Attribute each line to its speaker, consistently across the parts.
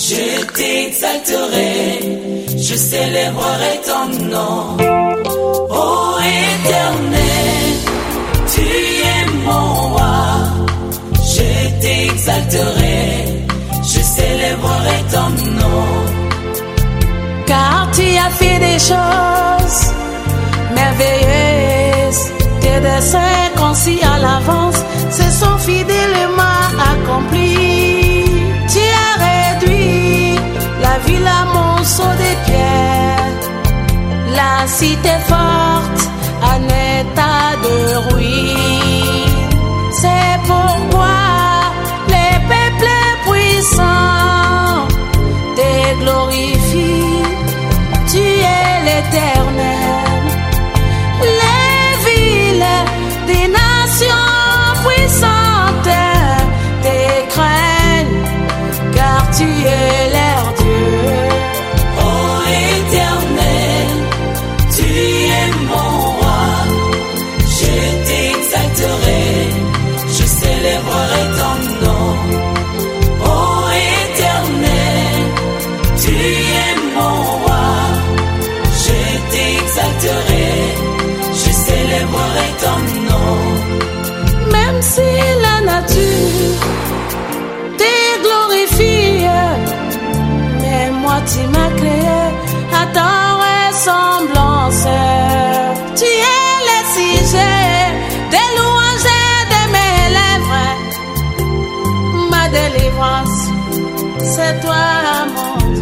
Speaker 1: Je t'exalterai, je célébrerai ton nom. Ô Éternel, tu es mon roi. Je t'exalterai, je célébrerai ton nom.
Speaker 2: Car tu as fait des choses merveilleuses. Tes desseins concis à l'avance se sont fidèlement accomplis. Tu as réduit la ville à monceau de pierre, la cité forte en état de ruine. C'est pourquoi les peuples puissants te glorifient. Tu es l'Éternel. Les villes des nations puissantes te craignent, car tu es leur Dieu.
Speaker 1: Ô Éternel, tu es mon roi. Je t'exalterai, je célébrerai ton nom. Ô Éternel, tu es mon roi. Je t'exalterai, je célébrerai ton nom.
Speaker 2: Même si la nature te glorifie, mais moi tu m'as créé à ta ressemblance. Tu es le sujet des louanges de mes lèvres. Ma délivrance, c'est toi mon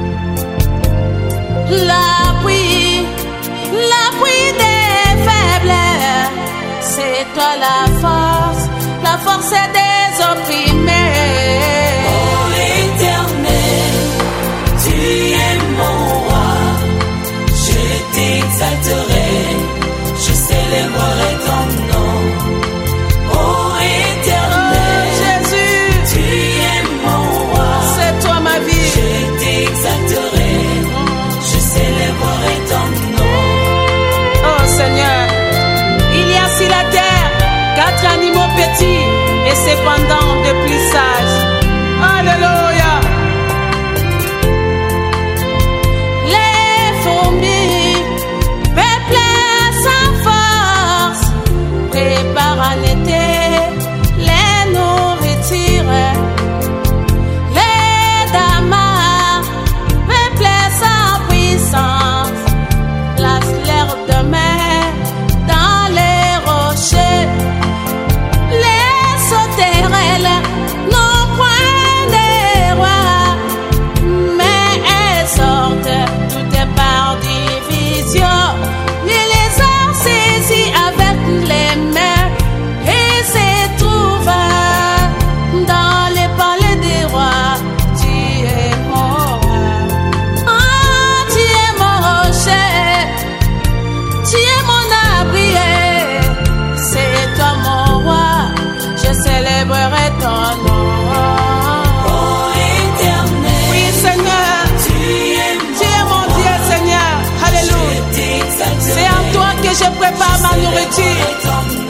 Speaker 2: Dieu. L'appui des faibles, c'est toi la force des opprimés.
Speaker 1: Ô Éternel, tu es mon roi. Je t'exalterai, je célébrerai ton nom. Ô Éternel,
Speaker 2: Jésus,
Speaker 1: tu es mon roi.
Speaker 2: c'est toi ma vie.
Speaker 1: Je t'exalterai, je célébrerai ton nom.
Speaker 2: Oh Seigneur, il y a sur la terre 4 animaux petits et cependant de plus sages. Alléluia. Les fourmis, peuple sans force, préparent en été les nourritures. Les damas, peuple sans puissance, placent leur demeure dans les rochers. Les sauterelles n'ont point de roi, mais elles sortent toutes par division. Les lézards saisis avec les mains et se trouvent dans les palais des rois. Tu es mon roi. Ah, tu es mon rocher, tu es mon abri. C'est toi mon roi, je célébrerai ton nom.
Speaker 1: Ô Éternel,
Speaker 2: Oui Seigneur,
Speaker 1: tu es
Speaker 2: tu es mon Dieu Seigneur. Alléluia.
Speaker 1: Je t'exalterai,
Speaker 2: C'est en toi que je prépare ma nourriture.
Speaker 1: ton